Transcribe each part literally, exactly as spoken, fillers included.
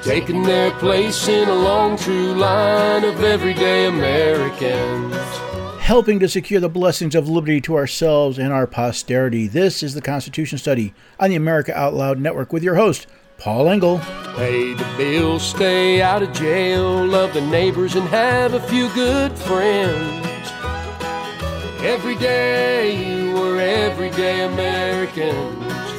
taking their place in a long, true line of everyday Americans. Helping to secure the blessings of liberty to ourselves and our posterity. This is the Constitution Study on the America Out Loud Network with your host, Paul Engel. Pay the bills, stay out of jail, love the neighbors, and have a few good friends. Every day you were everyday Americans.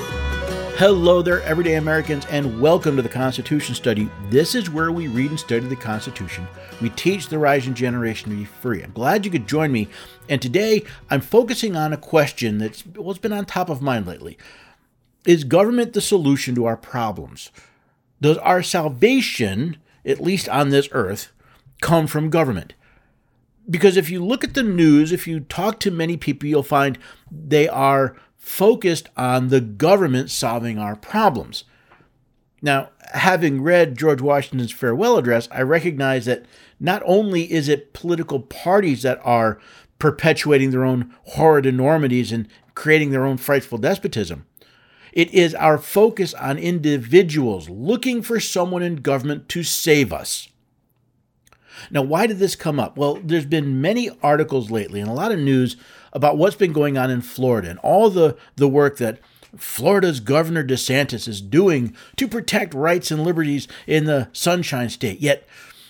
Hello there, everyday Americans, and welcome to the Constitution Study. This is where we read and study the Constitution. We teach the rising generation to be free. I'm glad you could join me. And today, I'm focusing on a question that's well, it's been on top of mind lately. Is government the solution to our problems? Does our salvation, at least on this earth, come from government? Because if you look at the news, if you talk to many people, you'll find they are focused on the government solving our problems. Now, having read George Washington's farewell address, I recognize that not only is it political parties that are perpetuating their own horrid enormities and creating their own frightful despotism, it is our focus on individuals looking for someone in government to save us. Now, why did this come up? Well, there's been many articles lately and a lot of news about what's been going on in Florida and all the, the work that Florida's Governor DeSantis is doing to protect rights and liberties in the Sunshine State. Yet,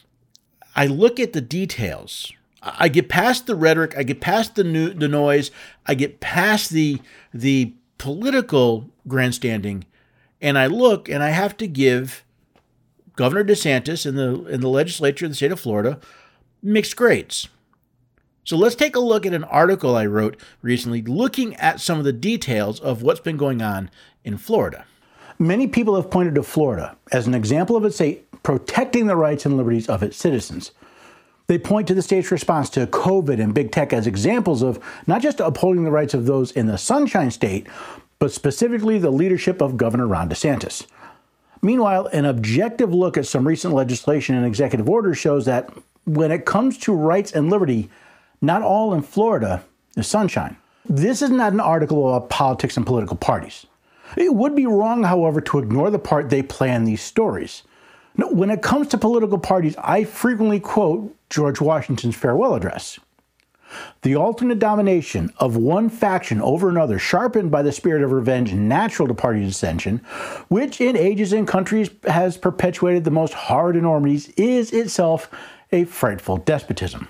I look at the details. I get past the rhetoric. I get past the, new, the noise. I get past the, the political grandstanding. And I look and I have to give Governor DeSantis and the, and the legislature of the state of Florida mixed grades. So let's take a look at an article I wrote recently looking at some of the details of what's been going on in Florida. Many people have pointed to Florida as an example of a state protecting the rights and liberties of its citizens. They point to the state's response to COVID and big tech as examples of not just upholding the rights of those in the Sunshine State, but specifically the leadership of Governor Ron DeSantis. Meanwhile, an objective look at some recent legislation and executive orders shows that when it comes to rights and liberty, not all in Florida is sunshine. This is not an article about politics and political parties. It would be wrong, however, to ignore the part they play in these stories. Now, when it comes to political parties, I frequently quote George Washington's farewell address. The alternate domination of one faction over another, sharpened by the spirit of revenge natural to party dissension, which in ages and countries has perpetuated the most horrid enormities, is itself a frightful despotism.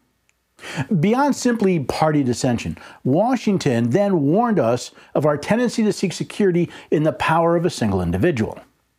Beyond simply party dissension, Washington then warned us of our tendency to seek security in the power of a single individual.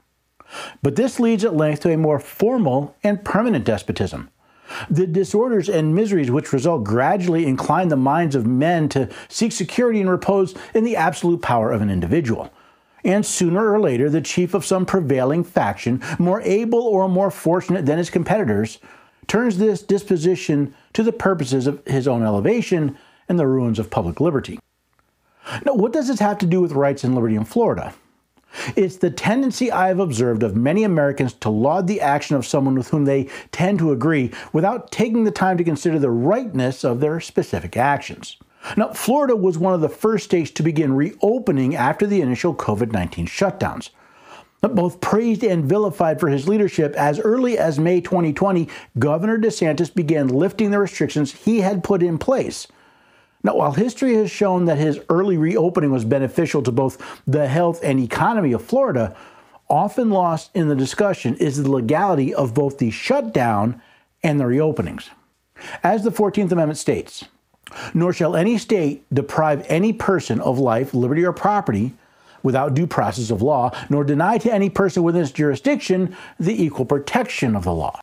But this leads at length to a more formal and permanent despotism. The disorders and miseries which result gradually incline the minds of men to seek security and repose in the absolute power of an individual. And sooner or later, the chief of some prevailing faction, more able or more fortunate than his competitors, turns this disposition to the purposes of his own elevation and the ruins of public liberty. Now, what does this have to do with rights and liberty in Florida? It's the tendency I have observed of many Americans to laud the action of someone with whom they tend to agree without taking the time to consider the rightness of their specific actions. Now, Florida was one of the first states to begin reopening after the initial COVID nineteen shutdowns. Both praised and vilified for his leadership, as early as May twenty twenty, Governor DeSantis began lifting the restrictions he had put in place. Now, while history has shown that his early reopening was beneficial to both the health and economy of Florida, often lost in the discussion is the legality of both the shutdown and the reopenings. As the fourteenth Amendment states, nor shall any state deprive any person of life, liberty, or property without due process of law, nor deny to any person within its jurisdiction the equal protection of the law.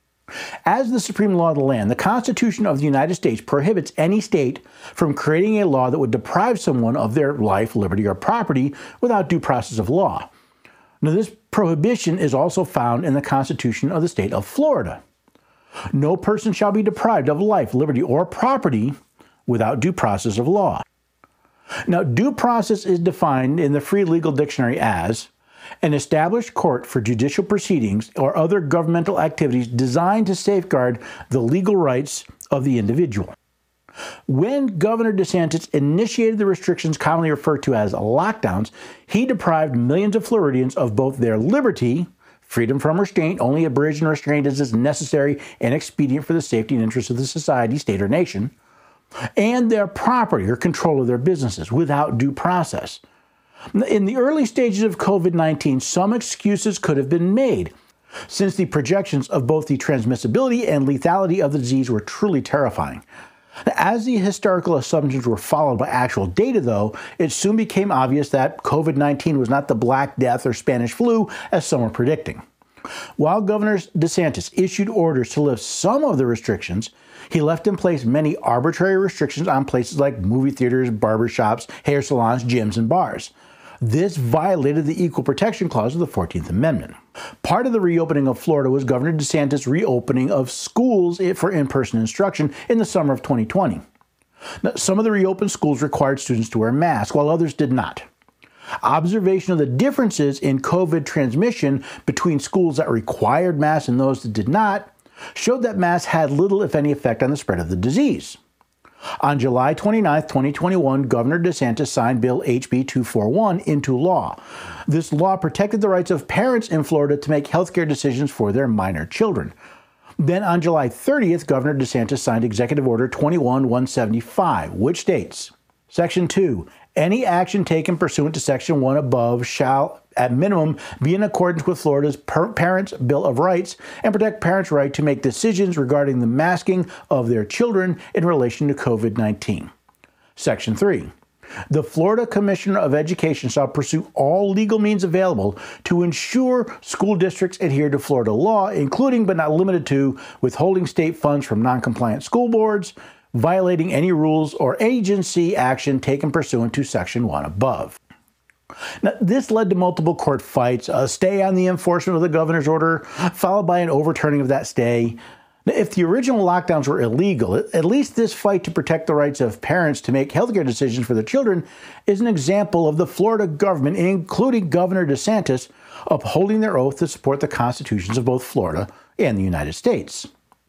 As the supreme law of the land, the Constitution of the United States prohibits any state from creating a law that would deprive someone of their life, liberty, or property without due process of law. Now, this prohibition is also found in the Constitution of the state of Florida. No person shall be deprived of life, liberty, or property without due process of law. Now, due process is defined in the Free Legal Dictionary as an established court for judicial proceedings or other governmental activities designed to safeguard the legal rights of the individual. When Governor DeSantis initiated the restrictions commonly referred to as lockdowns, he deprived millions of Floridians of both their liberty, freedom from restraint, only abridged and restrained as is necessary and expedient for the safety and interests of the society, state, or nation, and their property or control of their businesses without due process. In the early stages of COVID nineteen, some excuses could have been made, since the projections of both the transmissibility and lethality of the disease were truly terrifying. As the historical assumptions were followed by actual data, though, it soon became obvious that COVID nineteen was not the Black Death or Spanish flu, as some were predicting. While Governor DeSantis issued orders to lift some of the restrictions, he left in place many arbitrary restrictions on places like movie theaters, barbershops, hair salons, gyms, and bars. This violated the Equal Protection Clause of the fourteenth Amendment. Part of the reopening of Florida was Governor DeSantis' reopening of schools for in-person instruction in the summer of twenty twenty. Now, some of the reopened schools required students to wear masks, while others did not. Observation of the differences in COVID transmission between schools that required masks and those that did not showed that masks had little, if any, effect on the spread of the disease. On July twenty-ninth, twenty twenty-one, Governor DeSantis signed Bill H B two forty-one into law. This law protected the rights of parents in Florida to make healthcare decisions for their minor children. Then on July thirtieth, Governor DeSantis signed Executive Order twenty-one one seventy-five, which states, Section two, any action taken pursuant to Section one above shall, at minimum, be in accordance with Florida's Parents' Bill of Rights and protect parents' right to make decisions regarding the masking of their children in relation to COVID nineteen. Section three. The Florida Commissioner of Education shall pursue all legal means available to ensure school districts adhere to Florida law, including but not limited to withholding state funds from non-compliant school boards, violating any rules or agency action taken pursuant to Section one above. Now, this led to multiple court fights, a stay on the enforcement of the governor's order, followed by an overturning of that stay. Now, if the original lockdowns were illegal, at least this fight to protect the rights of parents to make healthcare decisions for their children is an example of the Florida government, including Governor DeSantis, upholding their oath to support the constitutions of both Florida and the United States.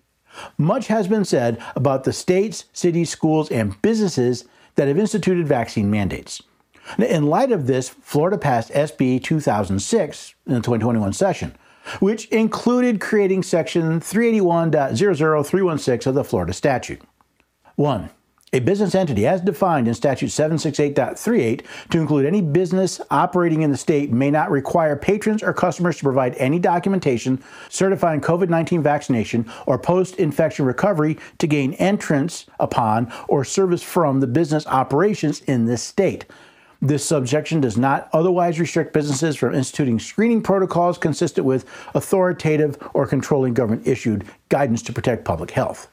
Much has been said about the states, cities, schools, and businesses that have instituted vaccine mandates. In light of this, Florida passed S B two thousand six in the twenty twenty-one session, which included creating Section three eighty-one point zero zero three one six of the Florida statute. one. A business entity, as defined in Statute seven sixty-eight point thirty-eight, to include any business operating in the state, may not require patrons or customers to provide any documentation certifying COVID nineteen vaccination or post-infection recovery to gain entrance upon or service from the business operations in this state. This subsection does not otherwise restrict businesses from instituting screening protocols consistent with authoritative or controlling government-issued guidance to protect public health.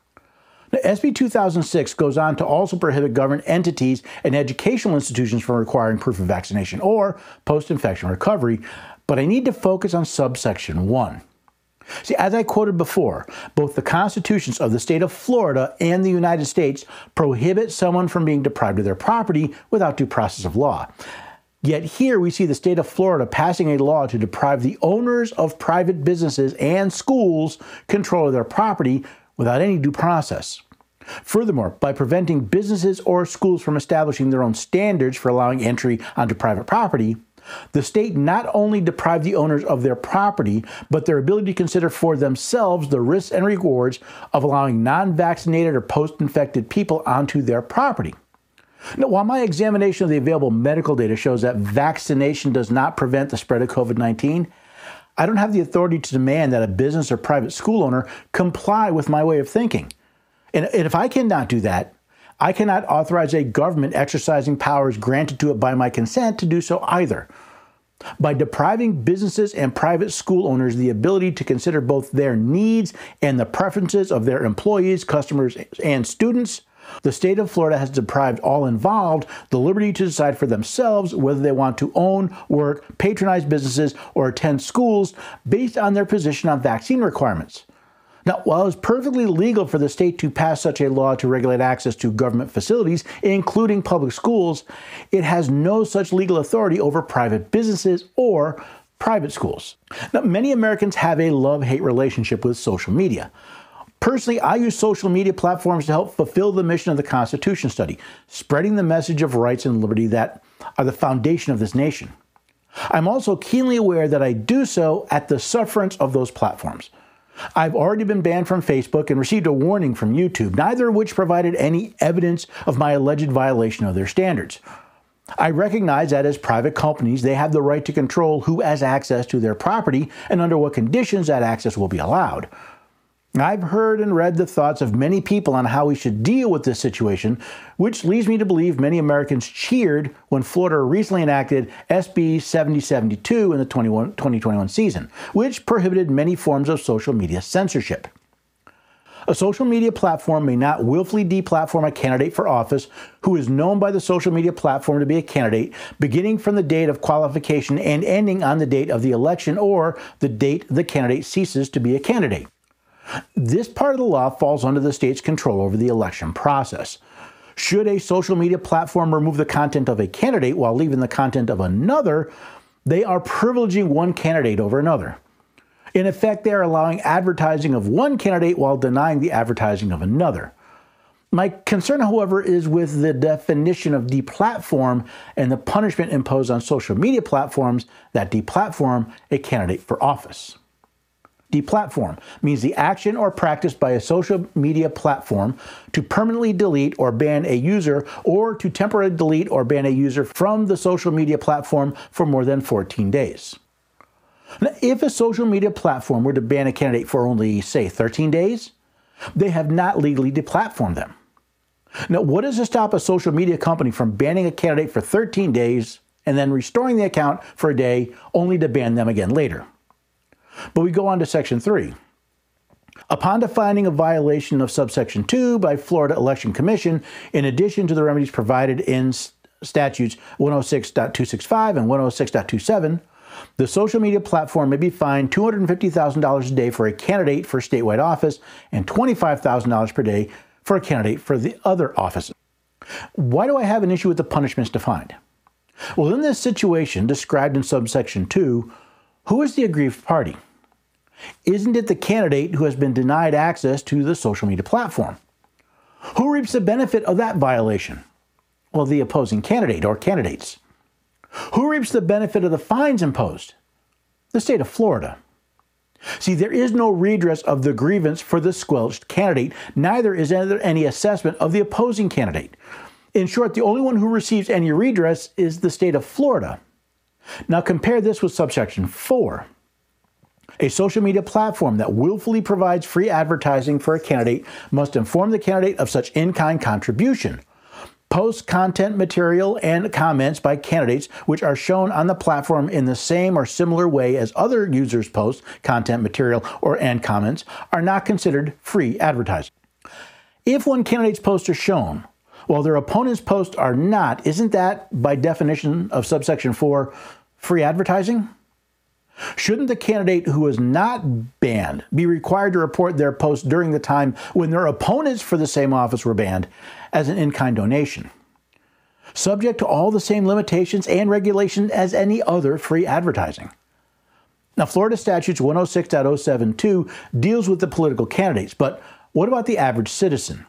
Now, S B two thousand six goes on to also prohibit government entities and educational institutions from requiring proof of vaccination or post-infection recovery, but I need to focus on subsection one. See, as I quoted before, both the constitutions of the state of Florida and the United States prohibit someone from being deprived of their property without due process of law. Yet here we see the state of Florida passing a law to deprive the owners of private businesses and schools control of their property without any due process. Furthermore, by preventing businesses or schools from establishing their own standards for allowing entry onto private property, the state not only deprived the owners of their property, but their ability to consider for themselves the risks and rewards of allowing non-vaccinated or post-infected people onto their property. Now, while my examination of the available medical data shows that vaccination does not prevent the spread of COVID nineteen, I don't have the authority to demand that a business or private school owner comply with my way of thinking. And if I cannot do that, I cannot authorize a government exercising powers granted to it by my consent to do so either. By depriving businesses and private school owners the ability to consider both their needs and the preferences of their employees, customers, and students, the state of Florida has deprived all involved the liberty to decide for themselves whether they want to own, work, patronize businesses, or attend schools based on their position on vaccine requirements. Now, while it's perfectly legal for the state to pass such a law to regulate access to government facilities, including public schools, it has no such legal authority over private businesses or private schools. Now, many Americans have a love-hate relationship with social media. Personally, I use social media platforms to help fulfill the mission of the Constitution Study, spreading the message of rights and liberty that are the foundation of this nation. I'm also keenly aware that I do so at the sufferance of those platforms. I've already been banned from Facebook and received a warning from YouTube, neither of which provided any evidence of my alleged violation of their standards. I recognize that as private companies, they have the right to control who has access to their property and under what conditions that access will be allowed. I've heard and read the thoughts of many people on how we should deal with this situation, which leads me to believe many Americans cheered when Florida recently enacted S B seventy seventy-two in the twenty twenty-one season, which prohibited many forms of social media censorship. A social media platform may not willfully deplatform a candidate for office who is known by the social media platform to be a candidate, beginning from the date of qualification and ending on the date of the election or the date the candidate ceases to be a candidate. This part of the law falls under the state's control over the election process. Should a social media platform remove the content of a candidate while leaving the content of another, they are privileging one candidate over another. In effect, they are allowing advertising of one candidate while denying the advertising of another. My concern, however, is with the definition of deplatform and the punishment imposed on social media platforms that deplatform a candidate for office. Deplatform means the action or practice by a social media platform to permanently delete or ban a user or to temporarily delete or ban a user from the social media platform for more than fourteen days. Now, if a social media platform were to ban a candidate for only, say, thirteen days, they have not legally deplatformed them. Now, what is to stop a social media company from banning a candidate for thirteen days and then restoring the account for a day only to ban them again later? But we go on to Section three. Upon the finding of violation of subsection two by Florida Election Commission, in addition to the remedies provided in statutes one oh six point two sixty-five and one oh six point twenty-seven, the social media platform may be fined two hundred fifty thousand dollars a day for a candidate for statewide office and twenty-five thousand dollars per day for a candidate for the other offices. Why do I have an issue with the punishments defined? Well, in this situation described in subsection two, who is the aggrieved party? Isn't it the candidate who has been denied access to the social media platform? Who reaps the benefit of that violation? Well, the opposing candidate or candidates. Who reaps the benefit of the fines imposed? The state of Florida. See, there is no redress of the grievance for the squelched candidate, neither is there any assessment of the opposing candidate. In short, the only one who receives any redress is the state of Florida. Now compare this with subsection four. A social media platform that willfully provides free advertising for a candidate must inform the candidate of such in-kind contribution. Post content material and comments by candidates which are shown on the platform in the same or similar way as other users' post content material or and comments are not considered free advertising. If one candidate's posts are shown, while their opponent's posts are not, isn't that, by definition of subsection four, free advertising? Shouldn't the candidate who is not banned be required to report their post during the time when their opponents for the same office were banned as an in-kind donation, subject to all the same limitations and regulations as any other free advertising? Now, Florida statutes one oh six point oh seven two deals with the political candidates, but what about the average citizen?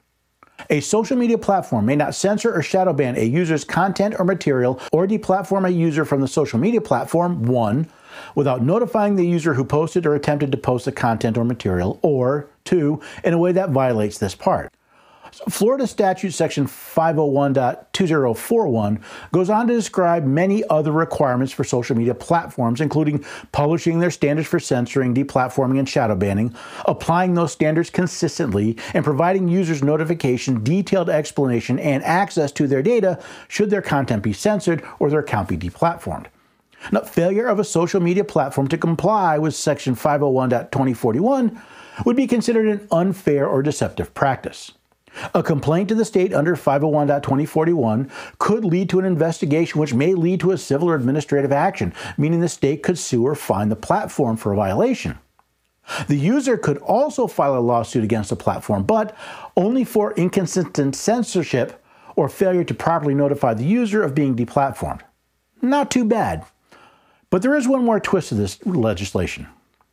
A social media platform may not censor or shadow ban a user's content or material or deplatform a user from the social media platform, one, without notifying the user who posted or attempted to post the content or material, or two, in a way that violates this part. Florida statute section five oh one point two oh four one goes on to describe many other requirements for social media platforms, including publishing their standards for censoring, deplatforming, and shadow banning, applying those standards consistently, and providing users notification, detailed explanation, and access to their data should their content be censored or their account be deplatformed. Now, failure of a social media platform to comply with section five oh one point twenty forty-one would be considered an unfair or deceptive practice. A complaint to the state under five oh one point twenty forty-one could lead to an investigation which may lead to a civil or administrative action, meaning the state could sue or fine the platform for a violation. The user could also file a lawsuit against the platform, but only for inconsistent censorship or failure to properly notify the user of being deplatformed. Not too bad. But there is one more twist to this legislation.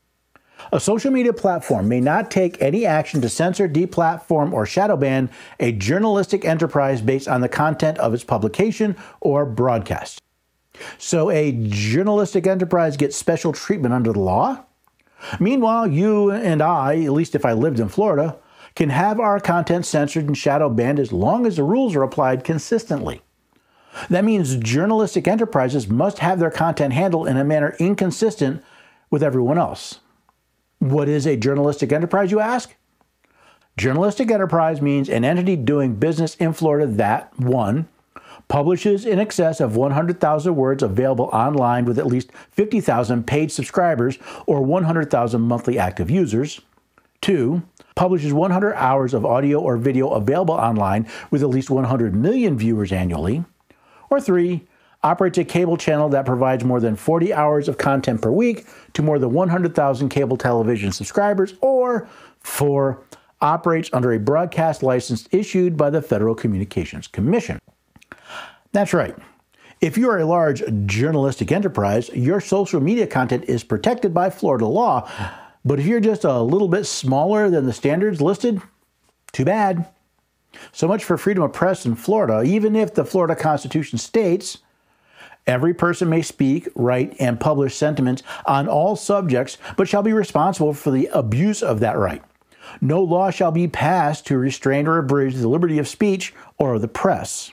A social media platform may not take any action to censor, deplatform, or shadow ban a journalistic enterprise based on the content of its publication or broadcast. So a journalistic enterprise gets special treatment under the law? Meanwhile, you and I, at least if I lived in Florida, can have our content censored and shadow banned as long as the rules are applied consistently. That means journalistic enterprises must have their content handled in a manner inconsistent with everyone else. What is a journalistic enterprise, you ask? Journalistic enterprise means an entity doing business in Florida that, one, publishes in excess of one hundred thousand words available online with at least fifty thousand paid subscribers or one hundred thousand monthly active users. Two, publishes one hundred hours of audio or video available online with at least one hundred million viewers annually. Or three, operates a cable channel that provides more than forty hours of content per week to more than one hundred thousand cable television subscribers. Or four, operates under a broadcast license issued by the Federal Communications Commission. That's right. If you are a large journalistic enterprise, your social media content is protected by Florida law. But if you're just a little bit smaller than the standards listed, too bad. So much for freedom of press in Florida. Even if the Florida Constitution states, every person may speak, write, and publish sentiments on all subjects, but shall be responsible for the abuse of that right. No law shall be passed to restrain or abridge the liberty of speech or of the press.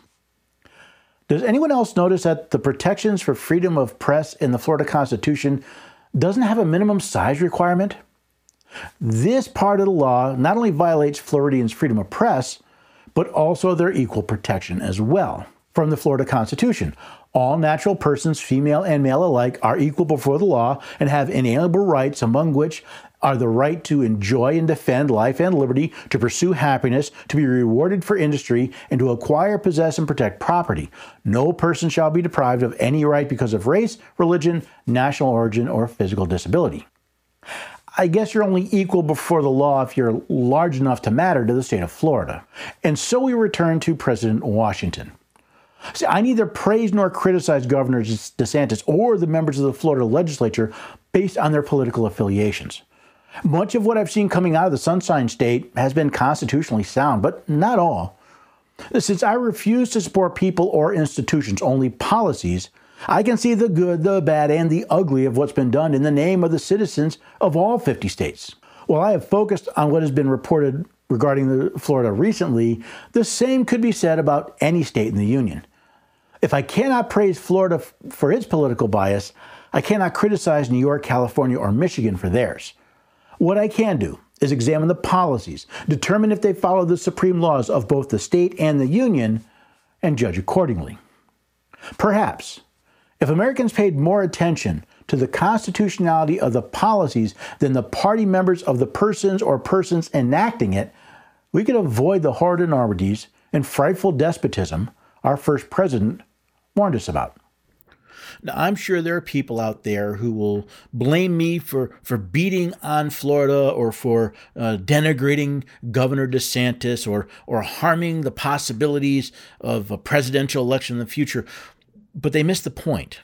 Does anyone else notice that the protections for freedom of press in the Florida Constitution doesn't have a minimum size requirement? This part of the law not only violates Floridians' freedom of press, but also their equal protection as well. From the Florida Constitution, all natural persons, female and male alike, are equal before the law and have inalienable rights, among which are the right to enjoy and defend life and liberty, to pursue happiness, to be rewarded for industry, and to acquire, possess, and protect property. No person shall be deprived of any right because of race, religion, national origin, or physical disability. I guess you're only equal before the law if you're large enough to matter to the state of Florida. And so we return to President Washington. See, I neither praise nor criticize Governor DeSantis or the members of the Florida legislature based on their political affiliations. Much of what I've seen coming out of the Sunshine State has been constitutionally sound, but not all. Since I refuse to support people or institutions, only policies, I can see the good, the bad, and the ugly of what's been done in the name of the citizens of all fifty states. While I have focused on what has been reported regarding the Florida recently, the same could be said about any state in the Union. If I cannot praise Florida f- for its political bias, I cannot criticize New York, California, or Michigan for theirs. What I can do is examine the policies, determine if they follow the supreme laws of both the state and the union, and judge accordingly. Perhaps, if Americans paid more attention to the constitutionality of the policies than the party members of the persons or persons enacting it, we could avoid the horrid enormities and frightful despotism our first president warned us about. Now, I'm sure there are people out there who will blame me for, for beating on Florida or for uh, denigrating Governor DeSantis or, or harming the possibilities of a presidential election in the future, but they miss the point.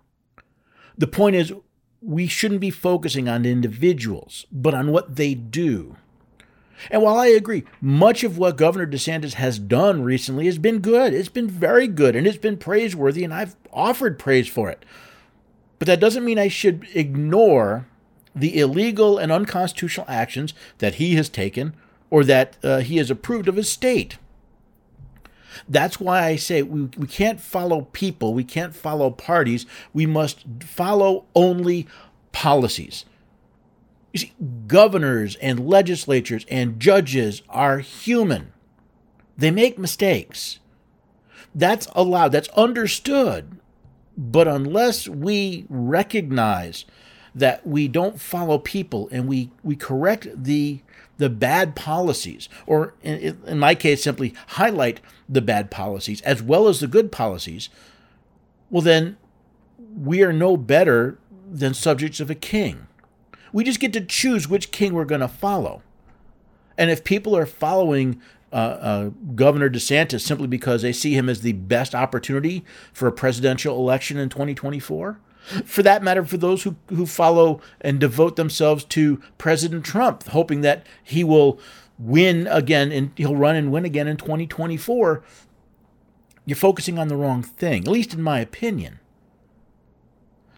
The point is, we shouldn't be focusing on individuals, but on what they do. And while I agree, much of what Governor DeSantis has done recently has been good. It's been very good, and it's been praiseworthy, and I've offered praise for it. But that doesn't mean I should ignore the illegal and unconstitutional actions that he has taken or that uh, he has approved of his state. That's why I say we, we can't follow people, we can't follow parties, we must follow only policies. You see, governors and legislatures and judges are human. They make mistakes. That's allowed, that's understood. But unless we recognize that we don't follow people and we, we correct the, the bad policies, or in, in my case, simply highlight the bad policies as well as the good policies, well then we are no better than subjects of a king. We just get to choose which king we're going to follow. And if people are following uh, uh, Governor DeSantis simply because they see him as the best opportunity for a presidential election in twenty twenty-four, for that matter, for those who, who follow and devote themselves to President Trump, hoping that he will win again and he'll run and win again in twenty twenty-four, you're focusing on the wrong thing, at least in my opinion.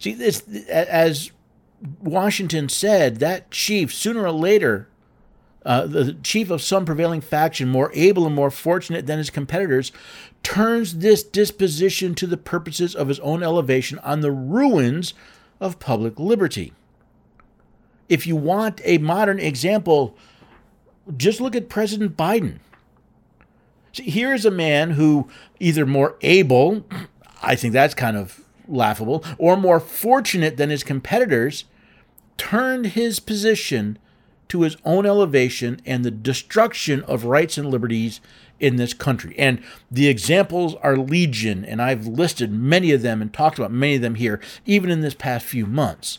See, this, as Washington said, that chief, sooner or later, uh, the chief of some prevailing faction, more able and more fortunate than his competitors, turns this disposition to the purposes of his own elevation on the ruins of public liberty. If you want a modern example, just look at President Biden. See, here is a man who either more able, I think that's kind of laughable, or more fortunate than his competitors, turned his position to his own elevation and the destruction of rights and liberties in this country. And the examples are legion, and I've listed many of them and talked about many of them here, even in this past few months.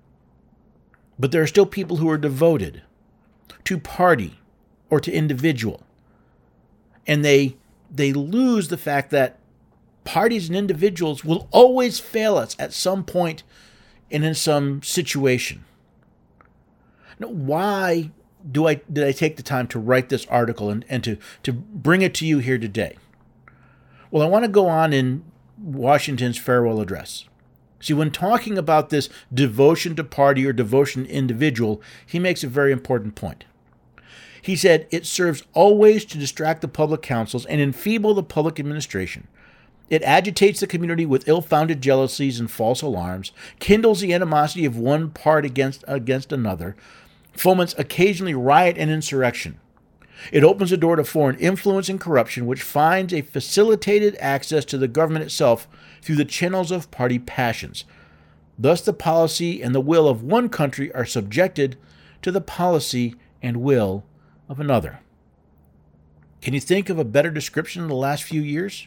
But there are still people who are devoted to party or to individual. And they they lose the fact that parties and individuals will always fail us at some point and in some situation. Now, why do I did I take the time to write this article and, and to, to bring it to you here today? Well, I want to go on in Washington's farewell address. See, when talking about this devotion to party or devotion to individual, he makes a very important point. He said, it serves always to distract the public councils and enfeeble the public administration. It agitates the community with ill-founded jealousies and false alarms, kindles the animosity of one part against, against another, foments occasionally riot and insurrection. It opens the door to foreign influence and corruption, which finds a facilitated access to the government itself through the channels of party passions. Thus, the policy and the will of one country are subjected to the policy and will of another. Can you think of a better description in the last few years?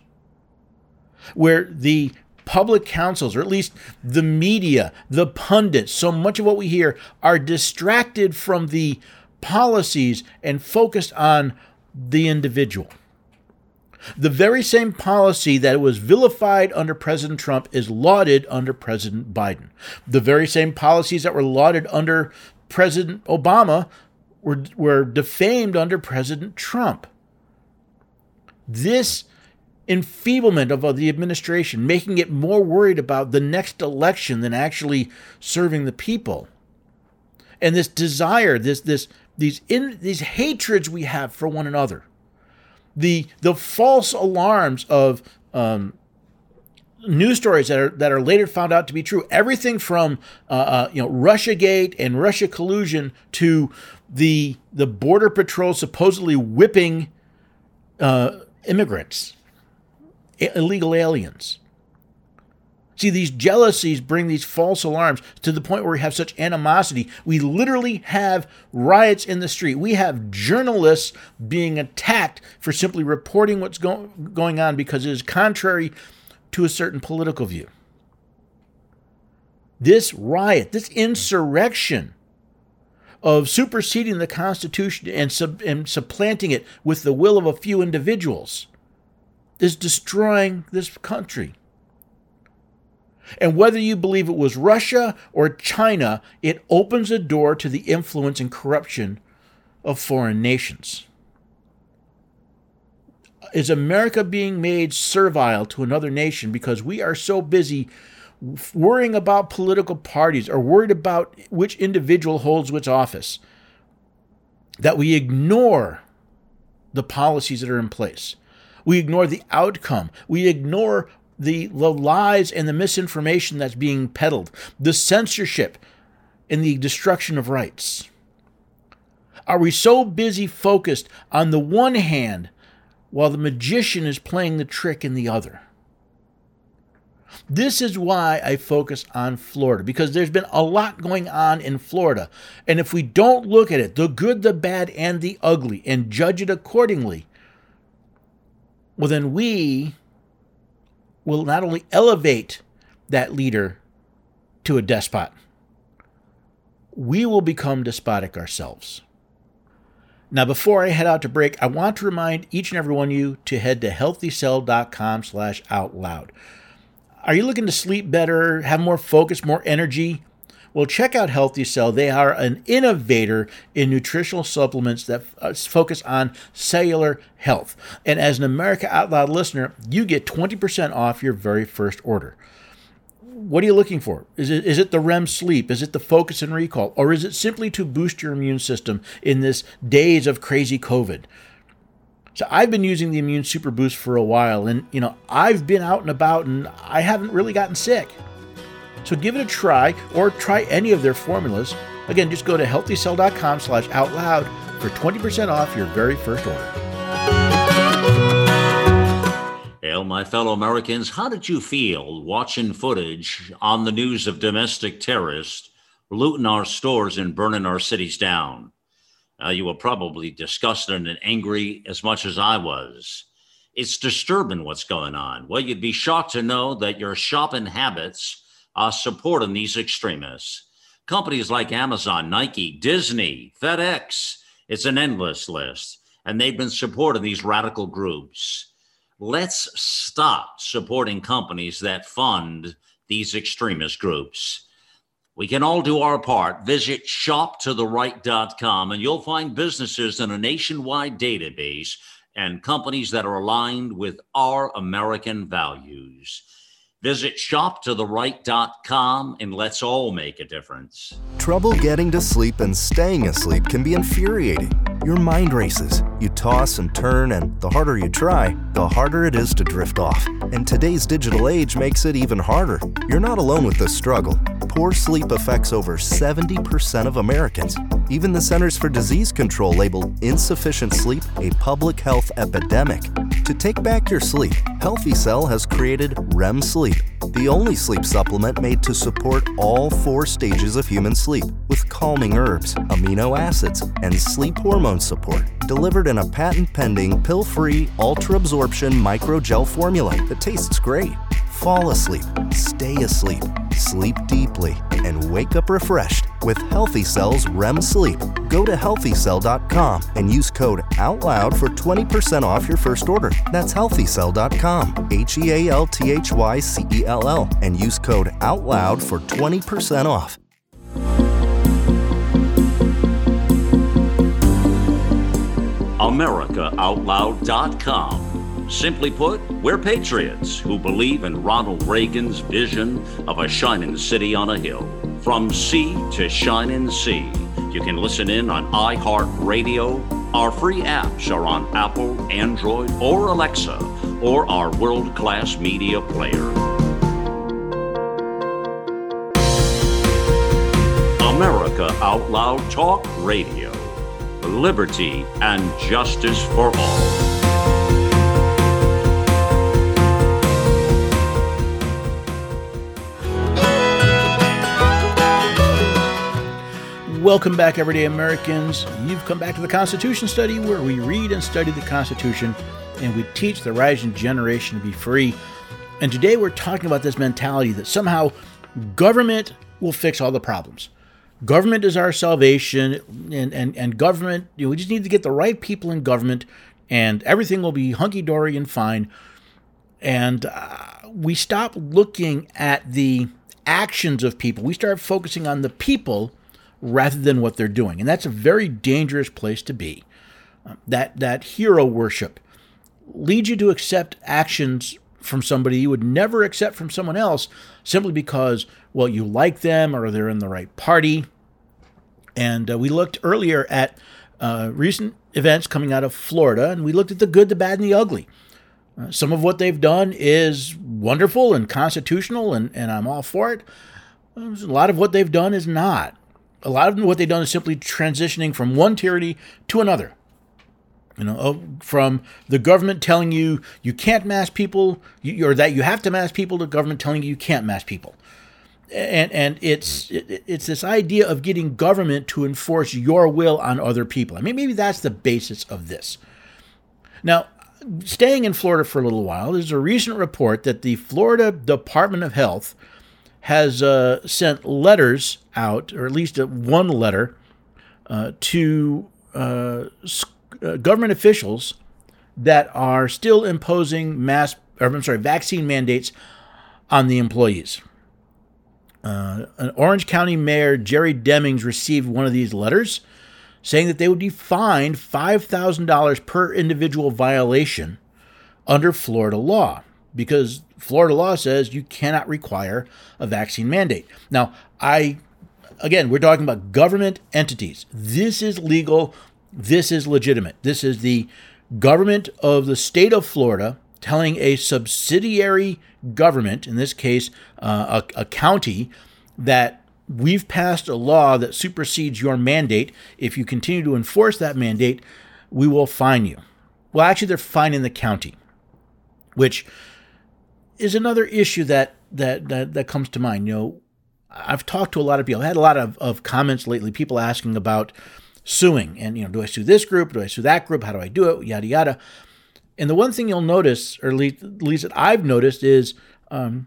Where the public councils, or at least the media, the pundits, so much of what we hear are distracted from the policies and focused on the individual. The very same policy that was vilified under President Trump is lauded under President Biden. The very same policies that were lauded under President Obama were, were defamed under President Trump. This enfeeblement of the administration, making it more worried about the next election than actually serving the people. And this desire, this this these in these hatreds we have for one another. The the false alarms of um, news stories that are that are later found out to be true. Everything from uh, uh, you know Russiagate and Russia collusion to the the Border Patrol supposedly whipping uh, immigrants, illegal aliens. See, these jealousies bring these false alarms to the point where we have such animosity. We literally have riots in the street. We have journalists being attacked for simply reporting what's go- going on because it is contrary to a certain political view. This riot, this insurrection of superseding the Constitution and, sub- and supplanting it with the will of a few individuals is destroying this country. And whether you believe it was Russia or China, it opens a door to the influence and corruption of foreign nations. Is America being made servile to another nation because we are so busy worrying about political parties or worried about which individual holds which office that we ignore the policies that are in place? We ignore the outcome. We ignore the, the lies and the misinformation that's being peddled, the censorship and the destruction of rights. Are we so busy focused on the one hand while the magician is playing the trick in the other? This is why I focus on Florida, because there's been a lot going on in Florida. And if we don't look at it, the good, the bad, and the ugly, and judge it accordingly, well, then we will not only elevate that leader to a despot, we will become despotic ourselves. Now, before I head out to break, I want to remind each and every one of you to head to healthycell.com slash out loud. Are you looking to sleep better, have more focus, more energy? Well, check out Healthy Cell. They are an innovator in nutritional supplements that focus on cellular health. And as an America Out Loud listener, you get twenty percent off your very first order. what are you looking for? Is it is it the R E M sleep? Is it the focus and recall? Or is it simply to boost your immune system in this days of crazy COVID? So I've been using the Immune Super Boost for a while, and you know, I've been out and about and I haven't really gotten sick. So give it a try, or try any of their formulas. Again, just go to healthycell.com slash out loud for twenty percent off your very first order. Well, my fellow Americans, how did you feel watching footage on the news of domestic terrorists looting our stores and burning our cities down? Uh, you were probably disgusted and angry as much as I was. It's disturbing what's going on. Well, you'd be shocked to know that your shopping habits are supporting these extremists. Companies like Amazon, Nike, Disney, FedEx, it's an endless list, and they've been supporting these radical groups. Let's stop supporting companies that fund these extremist groups. We can all do our part. Visit shop to the right dot com and you'll find businesses in a nationwide database and companies that are aligned with our American values. Visit shop to the right dot com and let's all make a difference. Trouble getting to sleep and staying asleep can be infuriating. Your mind races. You toss and turn, and the harder you try, the harder it is to drift off. And today's digital age makes it even harder. You're not alone with this struggle. Poor sleep affects over seventy percent of Americans. Even the Centers for Disease Control labeled insufficient sleep a public health epidemic. To take back your sleep, Healthy Cell has created R E M Sleep, the only sleep supplement made to support all four stages of human sleep with calming herbs, amino acids, and sleep hormone support, delivered in a patent-pending, pill-free, ultra-absorption microgel formula that tastes great. Fall asleep, stay asleep, sleep deeply, and wake up refreshed with Healthy Cell's R E M Sleep. Go to healthy cell dot com and use code OUTLOUD for twenty percent off your first order. That's healthy cell dot com, H E A L T H Y C E L L, and use code OUTLOUD for twenty percent off. America Out Loud dot com. Simply put, we're patriots who believe in Ronald Reagan's vision of a shining city on a hill. From sea to shining sea. You can listen in on iHeartRadio. Our free apps are on Apple, Android, or Alexa, or our world-class media player. America Out Loud Talk Radio. Liberty and justice for all. Welcome back, everyday Americans. You've come back to the Constitution Study, where we read and study the Constitution, and we teach the rising generation to be free. And today we're talking about this mentality that somehow government will fix all the problems. Government is our salvation, and, and, and government, you know, we just need to get the right people in government, and everything will be hunky-dory and fine. And uh, we stop looking at the actions of people. We start focusing on the people rather than what they're doing. And that's a very dangerous place to be. Uh, that that hero worship leads you to accept actions from somebody you would never accept from someone else simply because, well, you like them or they're in the right party. And uh, we looked earlier at uh, recent events coming out of Florida, and we looked at the good, the bad, and the ugly. Uh, some of what they've done is wonderful and constitutional, and, and I'm all for it. A lot of what they've done is not. A lot of what they've done is simply transitioning from one tyranny to another. You know, from the government telling you you can't mask people, or that you have to mask people, to government telling you you can't mask people. And and it's it's this idea of getting government to enforce your will on other people. I mean, maybe that's the basis of this. Now, staying in Florida for a little while, there's a recent report that the Florida Department of Health has uh, sent letters out, or at least one letter, uh, to uh, uh, government officials that are still imposing mass, or I'm sorry, vaccine mandates on the employees. Uh, an Orange County Mayor Jerry Demings received one of these letters, saying that they would be fined five thousand dollars per individual violation under Florida law. because Florida law says you cannot require a vaccine mandate. Now, I, again, we're talking about government entities. This is legal. This is legitimate. This is the government of the state of Florida telling a subsidiary government, in this case, uh, a, a county, that we've passed a law that supersedes your mandate. If you continue to enforce that mandate, we will fine you. Well, actually, they're fining the county, which is another issue that that that, that comes to mind. You know, I've talked to a lot of people. I had a lot of, of comments lately, people asking about suing. And, you know, do I sue this group? Do I sue that group? How do I do it? Yada, yada. And the one thing you'll notice, or at least, at least that I've noticed, is um,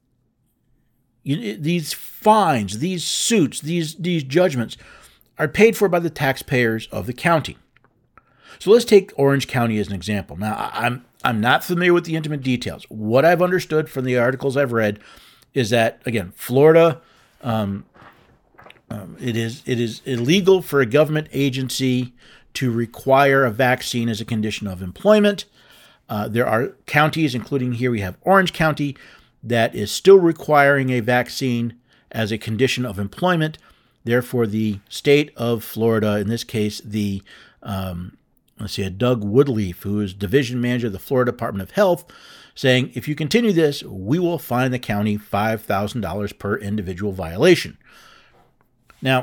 you, these fines, these suits, these these judgments are paid for by the taxpayers of the county. So let's take Orange County as an example. Now, I'm I'm not familiar with the intimate details. What I've understood from the articles I've read is that, again, Florida, um, um, it is it is illegal for a government agency to require a vaccine as a condition of employment. Uh, there are counties, including here we have Orange County, that is still requiring a vaccine as a condition of employment. Therefore, the state of Florida, in this case, the um, let's see, Doug Woodleaf, who is division manager of the Florida Department of Health, saying, if you continue this, we will fine the county five thousand dollars per individual violation. Now,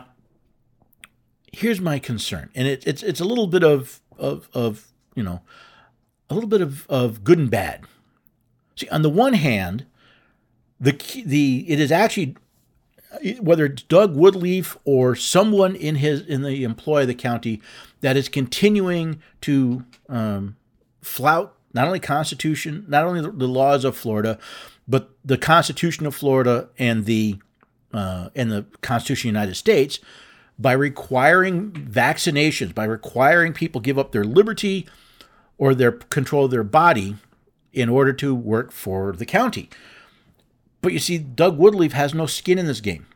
here's my concern, and it, it's it's a little bit of of of you know, a little bit of, of good and bad. See, on the one hand, the the it is actually, whether it's Doug Woodleaf or someone in his in the employ of the county that is continuing to um, flout not only Constitution, not only the, the laws of Florida, but the Constitution of Florida and the uh, and the Constitution of the United States, by requiring vaccinations, by requiring people give up their liberty or their control of their body in order to work for the county. But you see, Doug Woodleaf has no skin in this game.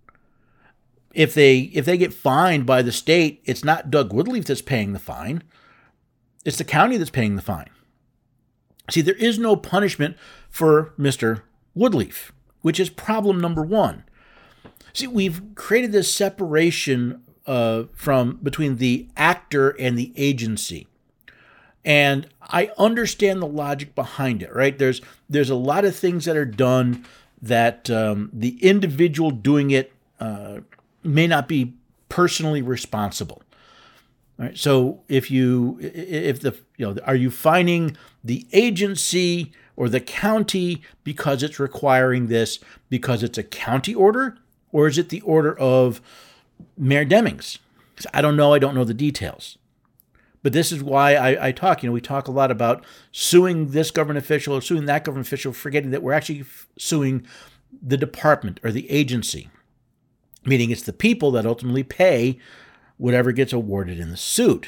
If they if they get fined by the state, it's not Doug Woodleaf that's paying the fine. It's the county that's paying the fine. See, there is no punishment for Mister Woodleaf, which is problem number one. See, we've created this separation uh, from between the actor and the agency. And I understand the logic behind it, right? There's there's a lot of things that are done that um, the individual doing it uh, may not be personally responsible. All right. So if you if the you know are you fining the agency or the county because it's requiring this because it's a county order, or is it the order of Mayor Demings? I don't know. I don't know the details. But this is why I, I talk, you know, we talk a lot about suing this government official or suing that government official, forgetting that we're actually suing the department or the agency, meaning it's the people that ultimately pay whatever gets awarded in the suit.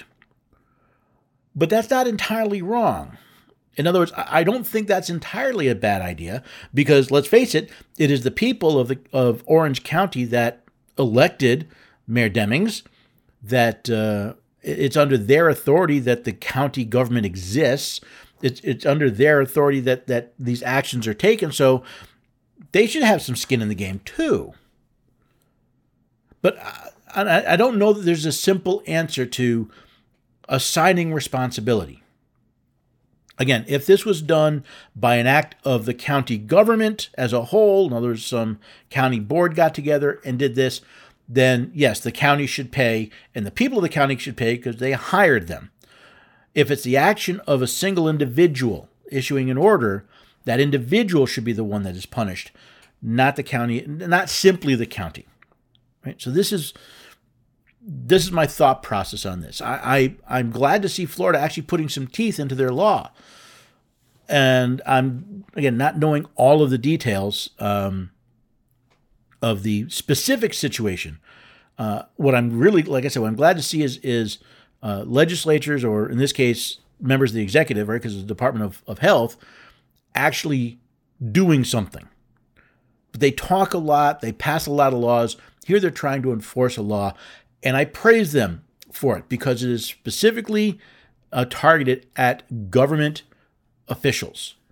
But that's not entirely wrong. In other words, I don't think that's entirely a bad idea because, let's face it, it is the people of the of Orange County that elected Mayor Demings, that uh, it's under their authority that the county government exists. It's it's under their authority that that these actions are taken. So they should have some skin in the game too. But I, I don't know that there's a simple answer to assigning responsibility. Again, if this was done by an act of the county government as a whole, in other words, some county board got together and did this, then yes, the county should pay, and the people of the county should pay because they hired them. If it's the action of a single individual issuing an order, that individual should be the one that is punished, not the county, not simply the county. Right? So this is this is my thought process on this. I, I I'm glad to see Florida actually putting some teeth into their law, and I'm again not knowing all of the details. Um, of the specific situation. Uh, what I'm really, like I said, what I'm glad to see is is uh, legislatures, or in this case, members of the executive, right, because it's the Department of, of Health, actually doing something. But they talk a lot, they pass a lot of laws. Here they're trying to enforce a law, and I praise them for it because it is specifically uh, targeted at government officials,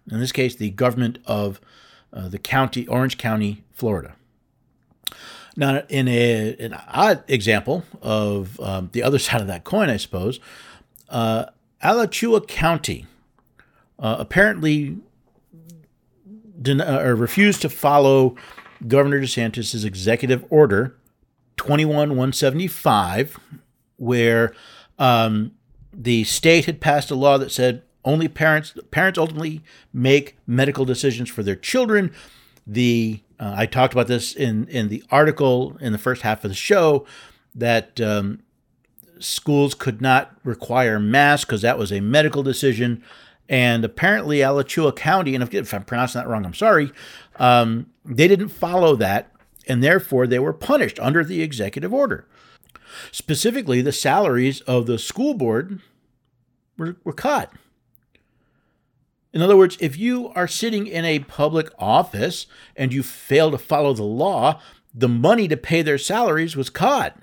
In this case, the government of uh, the county, Orange County, Florida. Now, in a, an odd example of um, the other side of that coin, I suppose, uh, Alachua County uh, apparently den- uh, or refused to follow Governor DeSantis' executive order twenty-one one seventy-five, where um, the state had passed a law that said only parents parents ultimately make medical decisions for their children. The uh, I talked about this in, in the article in the first half of the show, that um, schools could not require masks because that was a medical decision. And apparently Alachua County, and if, if I'm pronouncing that wrong, I'm sorry, um, they didn't follow that, and therefore they were punished under the executive order. Specifically, the salaries of the school board were, were cut. In other words, if you are sitting in a public office and you fail to follow the law, the money to pay their salaries was cut.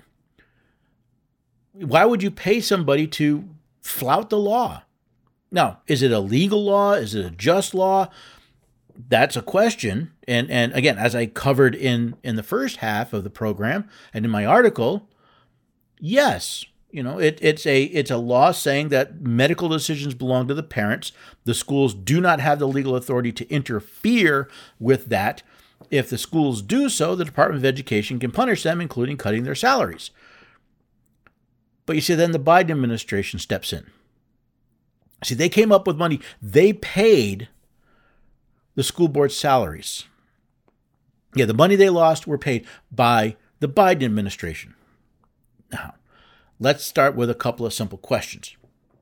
Why would you pay somebody to flout the law? Now, is it a legal law? Is it a just law? That's a question. And and again, as I covered in, in the first half of the program and in my article, yes, you know, it, it's a it's a law saying that medical decisions belong to the parents. The schools do not have the legal authority to interfere with that. If the schools do so, the Department of Education can punish them, including cutting their salaries. But you see, then the Biden administration steps in. See, they came up with money. They paid the school board salaries. Yeah, the money they lost were paid by the Biden administration. Now, let's start with a couple of simple questions.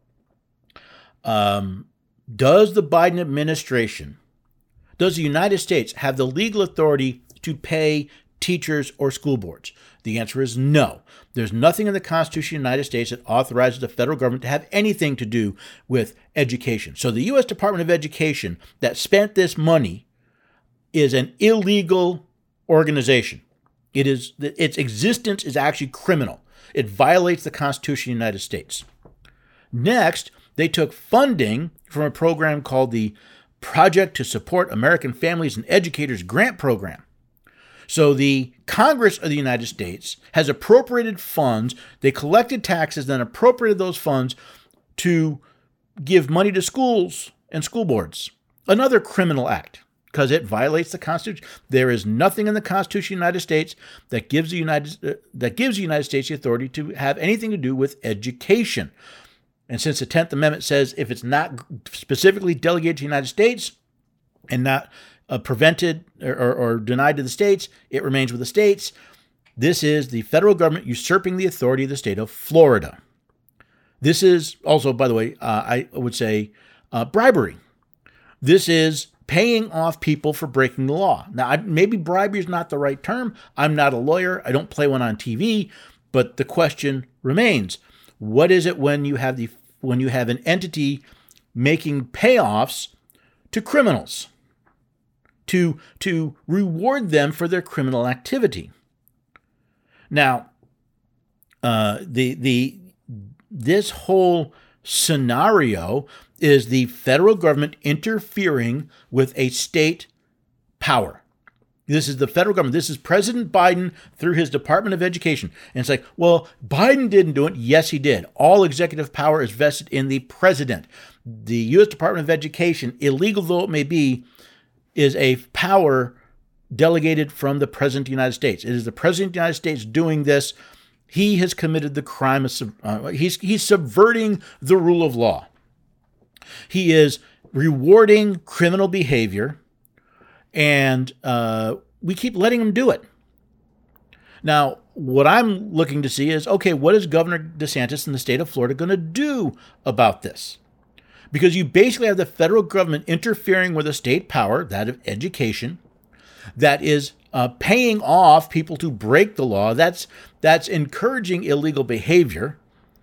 Um, does the Biden administration, does the United States have the legal authority to pay teachers or school boards? The answer is no. There's nothing in the Constitution of the United States that authorizes the federal government to have anything to do with education. So the U S Department of Education that spent this money is an illegal organization. It is, its existence is actually criminal. It violates the Constitution of the United States. Next, they took funding from a program called the Project to Support American Families and Educators Grant Program. So the Congress of the United States has appropriated funds. They collected taxes, then appropriated those funds to give money to schools and school boards. Another criminal act, because it violates the Constitution. There is nothing in the Constitution of the United States that gives the United uh, that gives the United States the authority to have anything to do with education. And since the tenth Amendment says if it's not specifically delegated to the United States and not uh, prevented or, or, or denied to the states, it remains with the states. This is the federal government usurping the authority of the state of Florida. This is also, by the way, uh, I would say uh, bribery. This is paying off people for breaking the law. Now, I, maybe bribery is not the right term. I'm not a lawyer. I don't play one on T V. But the question remains: what is it when you have the when you have an entity making payoffs to criminals to to reward them for their criminal activity? Now, uh, the the this whole scenario is the federal government interfering with a state power. This is the federal government. This is President Biden through his Department of Education. And it's like, well, Biden didn't do it. Yes, he did. All executive power is vested in the president. The U S Department of Education, illegal though it may be, is a power delegated from the President of the United States. It is the President of the United States doing this. He has committed the crime of, uh, he's, he's subverting the rule of law. He is rewarding criminal behavior, and uh, we keep letting him do it. Now, what I'm looking to see is, okay, what is Governor DeSantis in the state of Florida going to do about this? Because you basically have the federal government interfering with a state power, that of education, that is uh, paying off people to break the law. That's that's encouraging illegal behavior.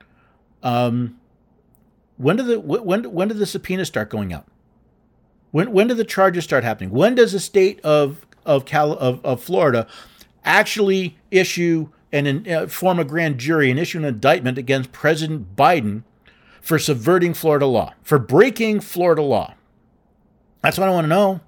Um, when do the when when do the subpoenas start going out? When when do the charges start happening? When does the state of of Cal of, of Florida actually issue and uh, form a grand jury and issue an indictment against President Biden for subverting Florida law, for breaking Florida law? That's what I want to know.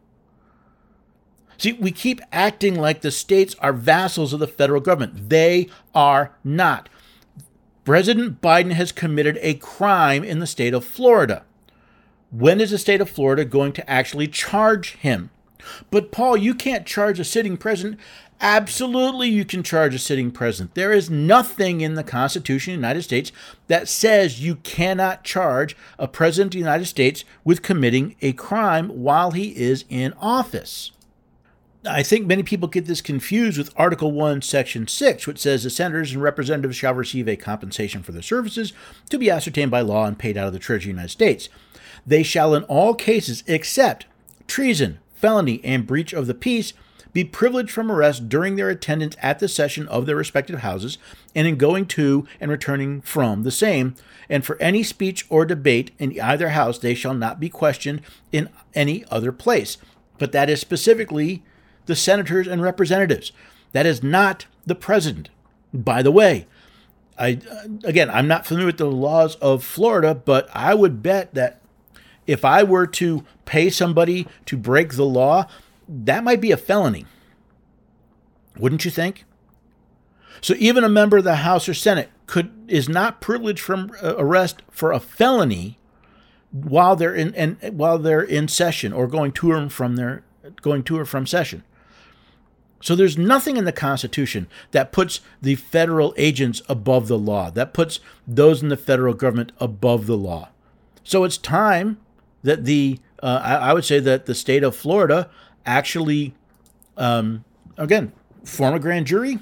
See, we keep acting like the states are vassals of the federal government. They are not. President Biden has committed a crime in the state of Florida. When is the state of Florida going to actually charge him? But Paul, you can't charge a sitting president. Absolutely, you can charge a sitting president. There is nothing in the Constitution of the United States that says you cannot charge a president of the United States with committing a crime while he is in office. I think many people get this confused with Article one, Section six, which says the senators and representatives shall receive a compensation for their services to be ascertained by law and paid out of the Treasury of the United States. They shall in all cases except treason, felony, and breach of the peace be privileged from arrest during their attendance at the session of their respective houses and in going to and returning from the same. And for any speech or debate in either house, they shall not be questioned in any other place. But that is specifically the senators and representatives. That is not the president. By the way, I again, I'm not familiar with the laws of Florida, but I would bet that if I were to pay somebody to break the law, that might be a felony. Wouldn't you think? So even a member of the House or Senate could is not privileged from arrest for a felony while they're in and while they're in session or going to or from their going to or from session. So there's nothing in the Constitution that puts the federal agents above the law, that puts those in the federal government above the law. So it's time that the, uh, I, I would say that the state of Florida actually, um, again, form a grand jury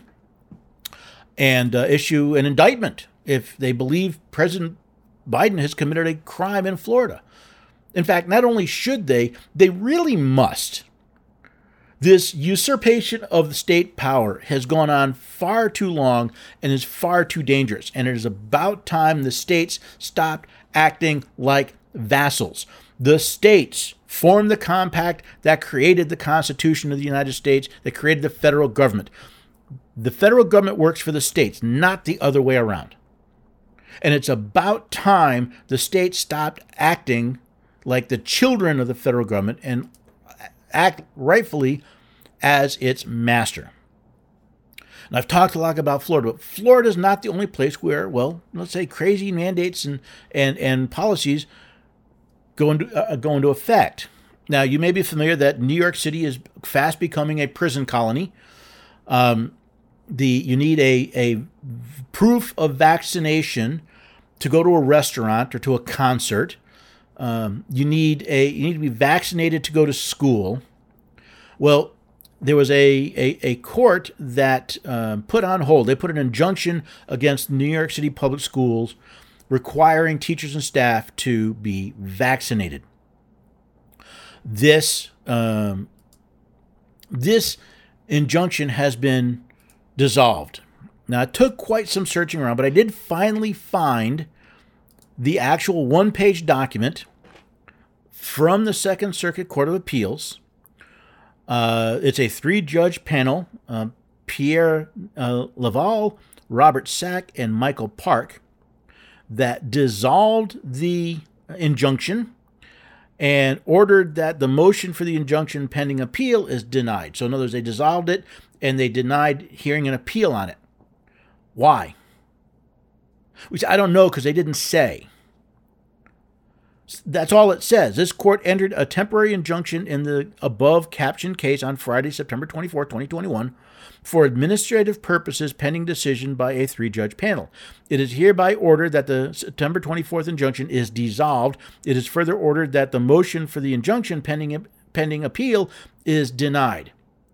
and uh, issue an indictment if they believe President Biden has committed a crime in Florida. In fact, not only should they, they really must. This usurpation of the state power has gone on far too long and is far too dangerous. And it is about time the states stopped acting like vassals. The states formed the compact that created the Constitution of the United States, that created the federal government. The federal government works for the states, not the other way around. And it's about time the states stopped acting like the children of the federal government and act rightfully as its master. And I've talked a lot about Florida, but Florida is not the only place where, well, let's say crazy mandates and and, and policies go into, uh, go into effect. Now, you may be familiar that New York City is fast becoming a prison colony. Um, the you need a, a proof of vaccination to go to a restaurant or to a concert. Um, you need a you need to be vaccinated to go to school. Well, there was a a, a court that um, put on hold. They put an injunction against New York City public schools requiring teachers and staff to be vaccinated. This um, this injunction has been dissolved. Now, it took quite some searching around, but I did finally find the actual one-page document from the Second Circuit Court of Appeals. Uh, it's a three-judge panel, uh, Pierre uh, Laval, Robert Sack, and Michael Park, that dissolved the injunction and ordered that the motion for the injunction pending appeal is denied. So in other words, they dissolved it and they denied hearing an appeal on it. Why? Which I don't know because they didn't say. That's all it says. This court entered a temporary injunction in the above captioned case on Friday, September twenty-fourth, twenty twenty-one, for administrative purposes pending decision by a three-judge panel. It is hereby ordered that the September twenty-fourth injunction is dissolved. It is further ordered that the motion for the injunction pending, pending appeal is denied.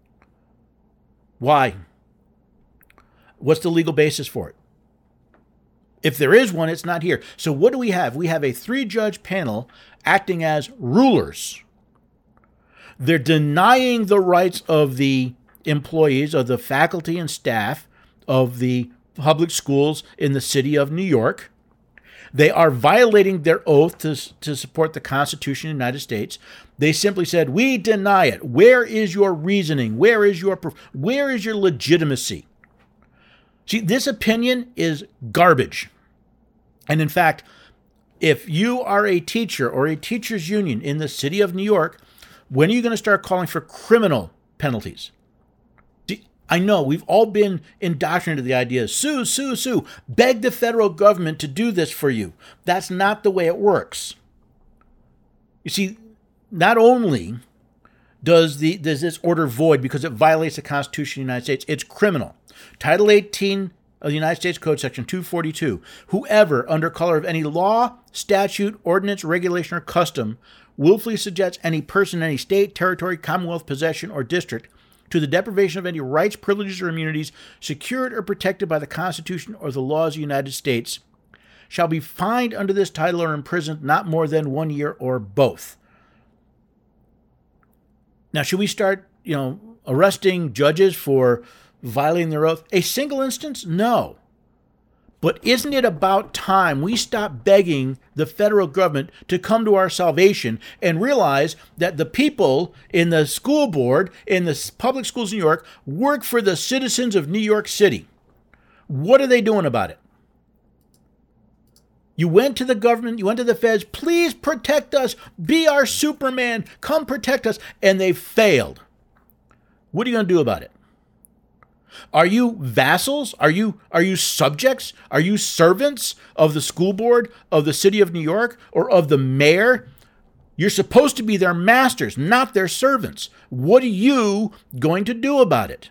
Why? What's the legal basis for it? If there is one, it's not here. So what do we have? We have a three-judge panel acting as rulers. They're denying the rights of the employees, of the faculty and staff of the public schools in the city of New York. They are violating their oath to, to support the Constitution of the United States. They simply said, we deny it. Where is your reasoning? Where is your proof? Where is your legitimacy? See, this opinion is garbage. And in fact, if you are a teacher or a teachers union in the city of New York, When are you going to start calling for criminal penalties? I know we've all been indoctrinated to the idea, sue, sue, sue, beg the federal government to do this for you. That's not the way it works. You see, not only does the does this order void because it violates the Constitution of the United States, it's criminal. Title eighteen of the United States Code, Section two forty-two, whoever, under color of any law, statute, ordinance, regulation, or custom, willfully subjects any person in any state, territory, commonwealth, possession, or district to the deprivation of any rights, privileges, or immunities secured or protected by the Constitution or the laws of the United States shall be fined under this title or imprisoned not more than one year or both. Now, should we start, you know, arresting judges for violating their oath? A single instance? No. But isn't it about time we stop begging the federal government to come to our salvation and realize that the people in the school board, in the public schools in New York, work for the citizens of New York City? What are they doing about it? You went to the government, you went to the feds, please protect us, be our Superman, come protect us, and they failed. What are you going to do about it? Are you vassals? Are you are you subjects? Are you servants of the school board of the city of New York or of the mayor? You're supposed to be their masters, not their servants. What are you going to do about it?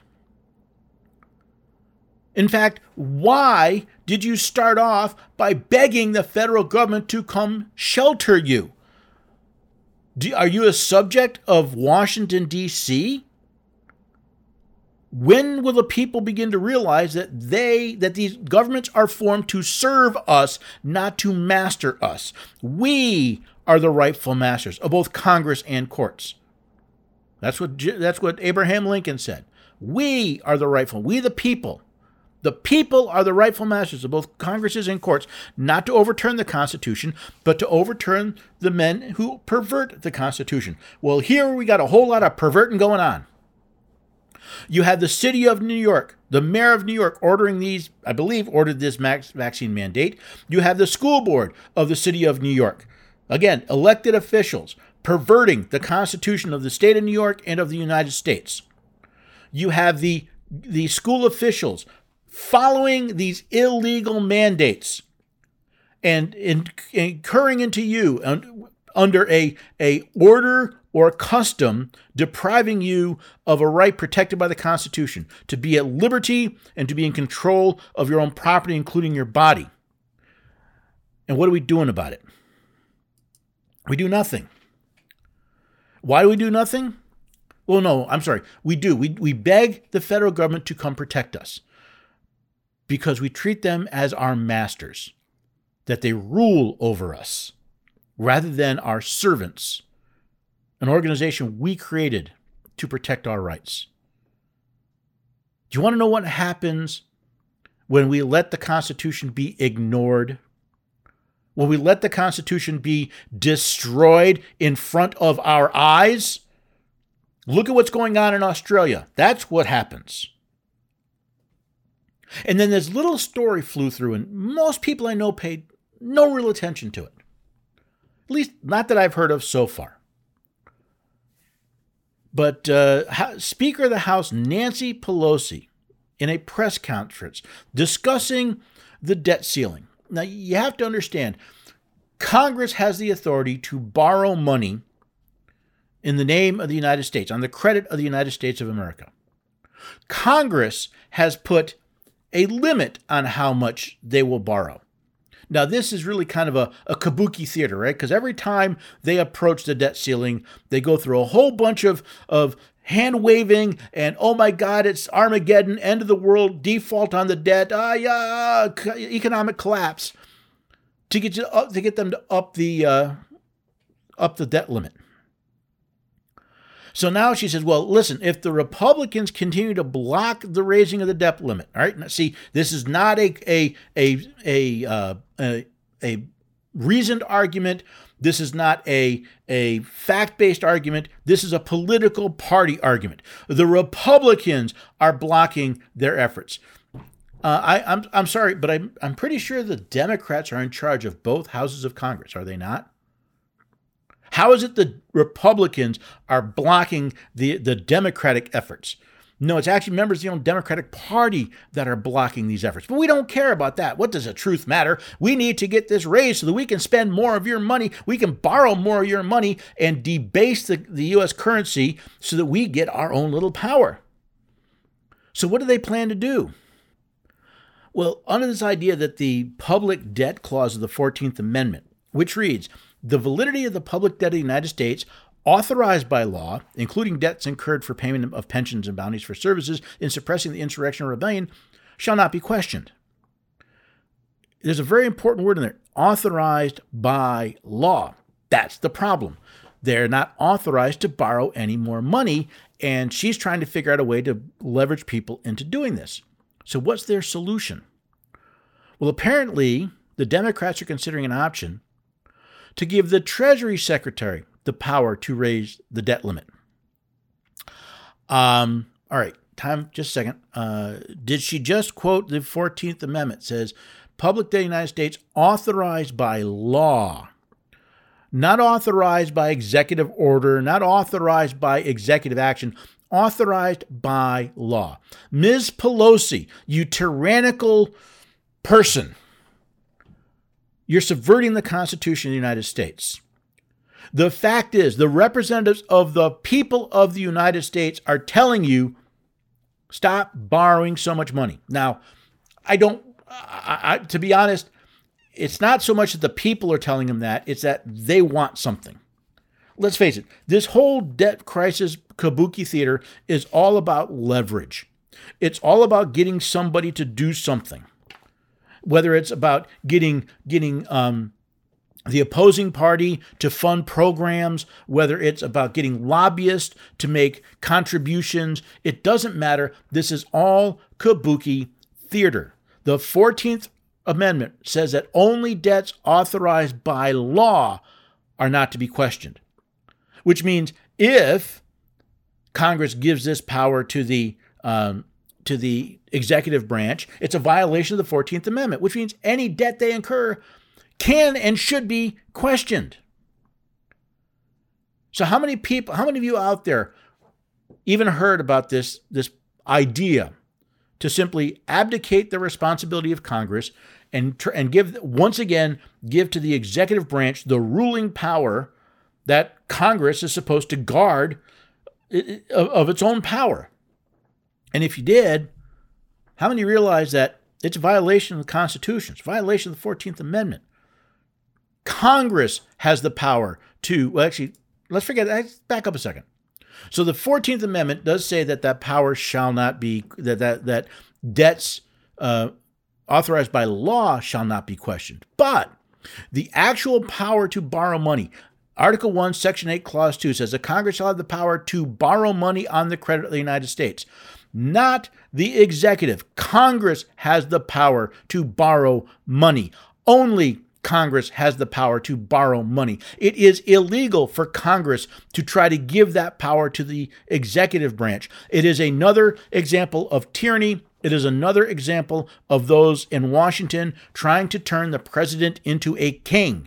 In fact, why did you start off by begging the federal government to come shelter you? Do, are you a subject of Washington, D C? When will the people begin to realize that they, that these governments are formed to serve us, not to master us? We are the rightful masters of both Congress and courts. That's what, that's what Abraham Lincoln said. We are the rightful, we the people. The people are the rightful masters of both Congresses and courts, not to overturn the Constitution, but to overturn the men who pervert the Constitution. Well, here we got a whole lot of perverting going on. You have the city of New York, the mayor of New York ordering these, I believe, ordered this max vaccine mandate. You have the school board of the city of New York. Again, elected officials perverting the Constitution of the state of New York and of the United States. You have the, the school officials following these illegal mandates and in, incurring into you under a, a order or custom depriving you of a right protected by the Constitution to be at liberty and to be in control of your own property, including your body. And what are we doing about it? We do nothing. Why do we do nothing? Well, no, I'm sorry. We do. We, we beg the federal government to come protect us because we treat them as our masters, that they rule over us rather than our servants, an organization we created to protect our rights. Do you want to know what happens when we let the Constitution be ignored? When we let the Constitution be destroyed in front of our eyes? Look at what's going on in Australia. That's what happens. And then this little story flew through, and most people I know paid no real attention to it. At least not that I've heard of so far. But uh, Speaker of the House Nancy Pelosi, in a press conference discussing the debt ceiling. Now, you have to understand, Congress has the authority to borrow money in the name of the United States, on the credit of the United States of America. Congress has put a limit on how much they will borrow. Now, this is really kind of a, a kabuki theater, right? Because every time they approach the debt ceiling, they go through a whole bunch of, of hand-waving and, oh my God, it's Armageddon, end of the world, default on the debt, ah, yeah, economic collapse, to get you up, to get them to up the uh, up the debt limit. So now she says, well, listen, if the Republicans continue to block the raising of the debt limit, all right, now, see, this is not a a a a uh, a, a reasoned argument. This is not a, a fact-based argument. This is a political party argument. The Republicans are blocking their efforts. Uh, I, I'm I'm sorry, but I'm I'm pretty sure the Democrats are in charge of both houses of Congress, are they not? How is it the Republicans are blocking the, the Democratic efforts? No, it's actually members of the own Democratic Party that are blocking these efforts. But we don't care about that. What does the truth matter? We need to get this raised so that we can spend more of your money. We can borrow more of your money and debase the, the U S currency so that we get our own little power. So what do they plan to do? Well, under this idea that the public debt clause of the fourteenth Amendment, which reads, the validity of the public debt of the United States authorized by law, including debts incurred for payment of pensions and bounties for services in suppressing the insurrection or rebellion, shall not be questioned. There's a very important word in there, authorized by law. That's the problem. They're not authorized to borrow any more money, and she's trying to figure out a way to leverage people into doing this. So what's their solution? Well, apparently, the Democrats are considering an option to give the Treasury Secretary the power to raise the debt limit. Um, all right, time, just a second. Uh, did she just quote the fourteenth Amendment? It says, public debt of the United States authorized by law. Not authorized by executive order, not authorized by executive action, authorized by law. Miz Pelosi, you tyrannical person, you're subverting the Constitution of the United States. The fact is, the representatives of the people of the United States are telling you, stop borrowing so much money. Now, I don't, I, I, to be honest, it's not so much that the people are telling them that, it's that they want something. Let's face it, this whole debt crisis kabuki theater is all about leverage. It's all about getting somebody to do something. Whether it's about getting, getting, um, the opposing party to fund programs, whether it's about getting lobbyists to make contributions, it doesn't matter. This is all kabuki theater. The fourteenth Amendment says that only debts authorized by law are not to be questioned, which means if Congress gives this power to the um, to the executive branch, it's a violation of the fourteenth Amendment, which means any debt they incur can and should be questioned. So how many people, how many of you out there even heard about this, this idea to simply abdicate the responsibility of Congress and, and give, once again, give to the executive branch the ruling power that Congress is supposed to guard of, of its own power? And if you did, how many realize that it's a violation of the Constitution? It's a violation of the fourteenth Amendment. Congress has the power to, well, actually, let's forget that. Back up a second. So the fourteenth Amendment does say that that power shall not be, that that, that debts uh, authorized by law shall not be questioned. But the actual power to borrow money, Article one, Section eight, Clause two says that Congress shall have the power to borrow money on the credit of the United States. Not the executive. Congress has the power to borrow money. Only Congress has the power to borrow money. It is illegal for Congress to try to give that power to the executive branch. It is another example of tyranny. It is another example of those in Washington trying to turn the president into a king.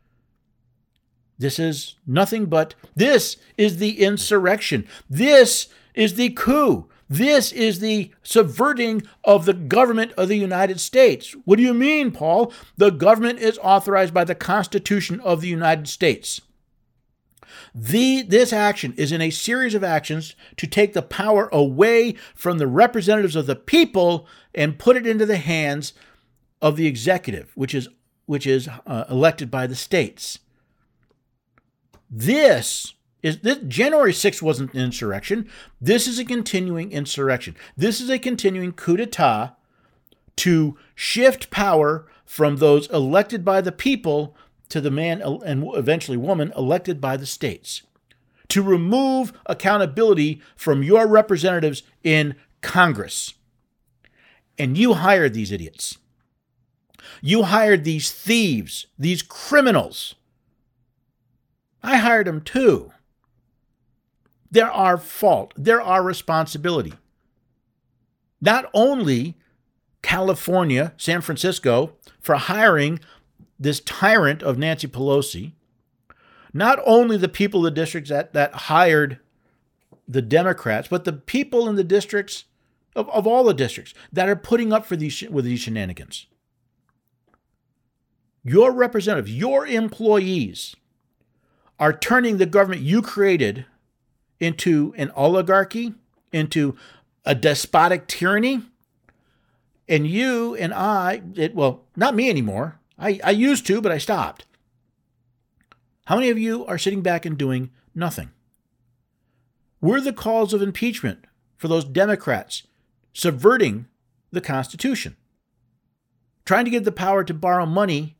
This is nothing but, this is the insurrection. This is the coup. This is the subverting of the government of the United States. What do you mean, Paul? The government is authorized by the Constitution of the United States. The, this action is in a series of actions to take the power away from the representatives of the people and put it into the hands of the executive, which is, which is uh, elected by the states. This Is this, January sixth wasn't an insurrection. This is a continuing insurrection. This is a continuing coup d'etat to shift power from those elected by the people to the man and eventually woman elected by the states. To remove accountability from your representatives in Congress. And you hired these idiots. You hired these thieves, these criminals. I hired them too. They're our fault. They're our responsibility. Not only California, San Francisco, for hiring this tyrant of Nancy Pelosi, Not only the people in the districts that, that hired the Democrats, but the people in the districts of, of all the districts that are putting up for these with these shenanigans. Your representatives, your employees are turning the government you created into an oligarchy, into a despotic tyranny. And you and I, it, well, not me anymore. I, I used to, but I stopped. How many of you are sitting back and doing nothing? We're the cause of impeachment for those Democrats subverting the Constitution, trying to get the power to borrow money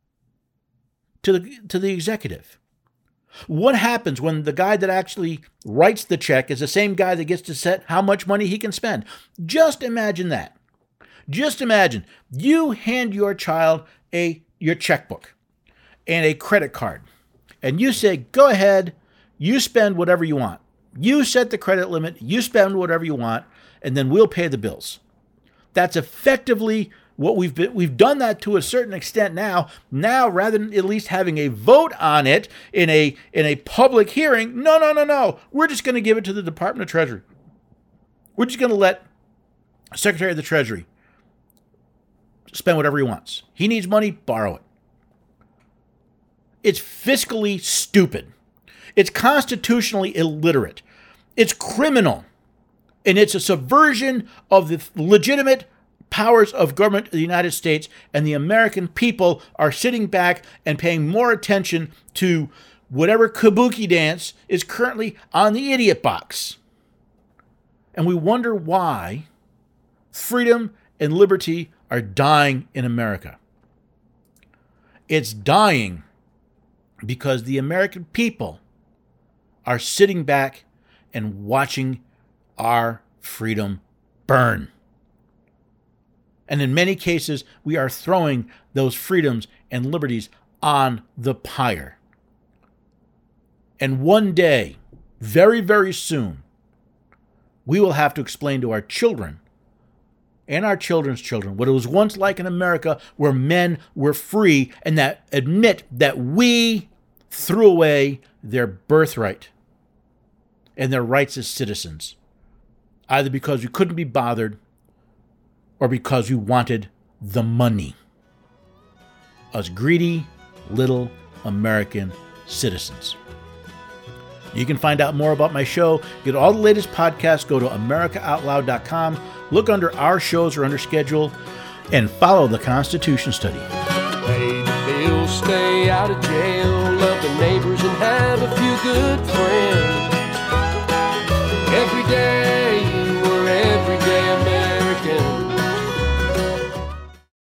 to the, to the executive. What happens when the guy that actually writes the check is the same guy that gets to set how much money he can spend? Just imagine that. Just imagine you hand your child a your checkbook and a credit card, and you say, go ahead, you spend whatever you want. You set the credit limit, you spend whatever you want, and then we'll pay the bills. That's effectively what we've been, we've done that to a certain extent now. Now, rather than at least having a vote on it in a in a public hearing, no, no, no, no. We're just going to give it to the Department of Treasury. We're just going to let Secretary of the Treasury spend whatever he wants. He needs money, borrow it. It's fiscally stupid. It's constitutionally illiterate. It's criminal. And it's a subversion of the legitimate powers of government of the United States, and the American people are sitting back and paying more attention to whatever kabuki dance is currently on the idiot box. And we wonder why freedom and liberty are dying in America. It's dying because the American people are sitting back and watching our freedom burn. And in many cases, we are throwing those freedoms and liberties on the pyre. And one day, very, very soon, we will have to explain to our children and our children's children what it was once like in America, where men were free, and that admit that we threw away their birthright and their rights as citizens, either because we couldn't be bothered or because we wanted the money. Us greedy little American citizens. You can find out more about my show, get all the latest podcasts, go to america out loud dot com, look under our shows or under schedule, and follow the Constitution Study. Pay the bills, stay out of jail, love the neighbors, and have a few good friends.